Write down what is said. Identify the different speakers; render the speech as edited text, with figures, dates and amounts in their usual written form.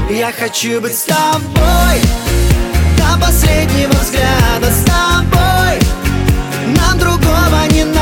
Speaker 1: Я хочу быть с тобой до последнего взгляда. С тобой нам другого не надо.